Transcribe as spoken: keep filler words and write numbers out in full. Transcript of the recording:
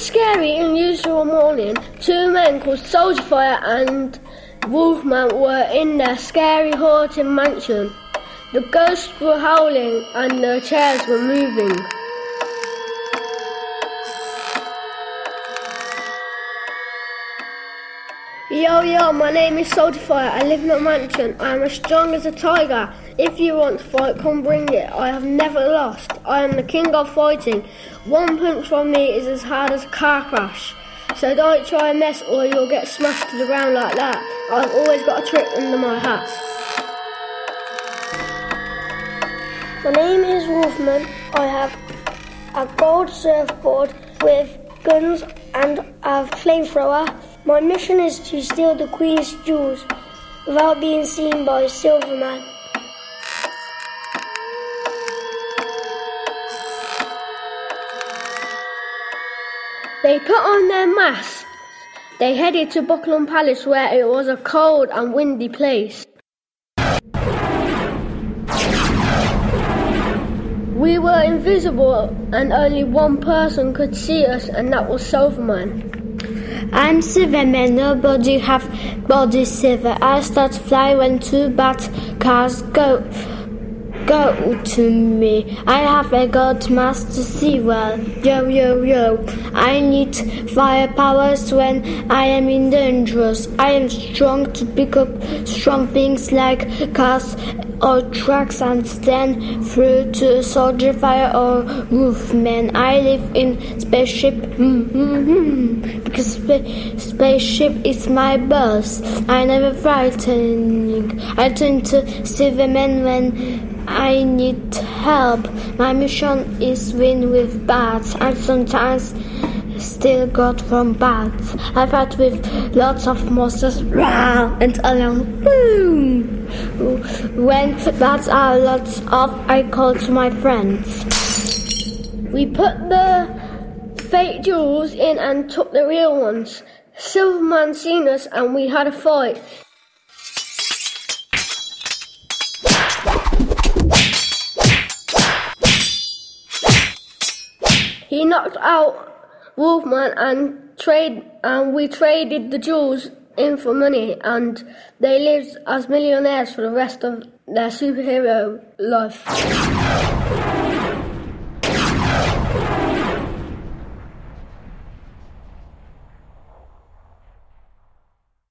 scary and unusual morning, two men called Soldierfire and Wolfman were in their scary haunted mansion. The ghosts were howling and the chairs were moving. Yo, yo, my name is Soldierfire. I live in a mansion. I am as strong as a tiger. If you want to fight, come bring it. I have never lost. I am the king of fighting. One punch from me is as hard as a car crash. So don't try and mess or you'll get smashed to the ground like that. I've always got a trick under my hat. My name is Wolfman. I have a gold surfboard with guns and a flamethrower. My mission is to steal the Queen's jewels without being seen by Silverman. They put on their masks. They headed to Buckingham Palace where it was a cold and windy place. We were invisible and only one person could see us, and that was Silverman. I'm Silverman, nobody have body silver. I start fly when two bad cars go go to me. I have a gold mask to see well. Yo, yo, yo. I need fire powers when I am in dangerous. I am strong to pick up strong things like cars or trucks and stand through to soldier fire or Wolfman. I live in spaceship mm-hmm, because spa- spaceship is my boss. I never frightening. I turn to Silverman when I need help. My mission is win with bats. I sometimes still got from bats. I fight with lots of monsters and along boom. When bats are lots of, I call to my friends. We put the fake jewels in and took the real ones. Silverman seen us and we had a fight. He knocked out Wolfman and trade, and we traded the jewels in for money, and they lived as millionaires for the rest of their superhero life.